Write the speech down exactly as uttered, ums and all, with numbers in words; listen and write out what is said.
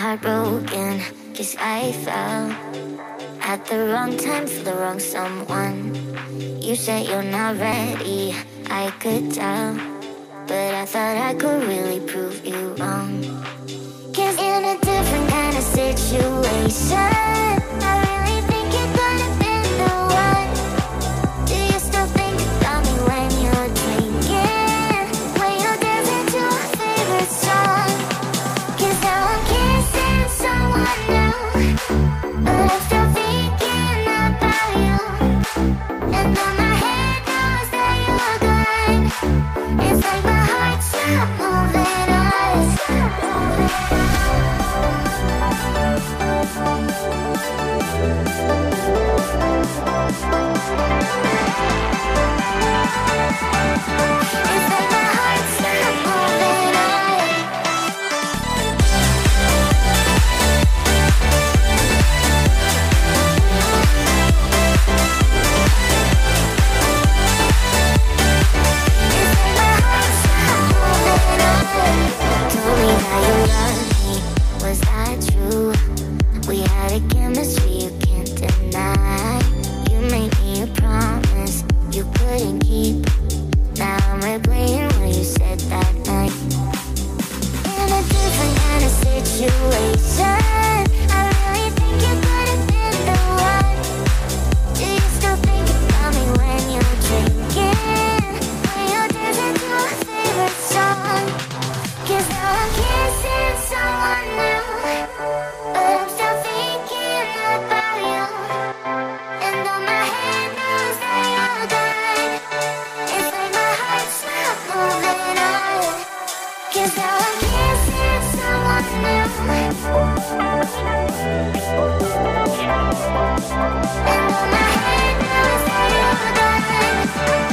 heartbroken, cause I fell at the wrong time for the wrong someone. You said you're not ready, I could tell, but I thought I could really prove you wrong. Cause in a different kind of situation, I really think you're gonna be the one. Do you still think about me when you're drinking, when you're dancing to our favorite song? Cause now I'm kissing someone new, but I'm still thinking about you. And now my head knows that you're gone. It's like my heart's not moving on. It's like my heart's not moving on. It's like my heart's not moving on. Told me that you love me, was that true? We had a chemistry you can't deny. You made me a promise you couldn't keep. Now I'm replaying what you said that night. In a different kind of situation, I really think you could have been the one. Do you still think about me when you're drinking, when you're dancing to our favorite song? Cause now I'm kissing someone new, but I'm still thinking about you. And though my head knows that you're gone, it's like my heart's not moving on. Cause now I'm kissing someone new, and though my head knows that you're gone.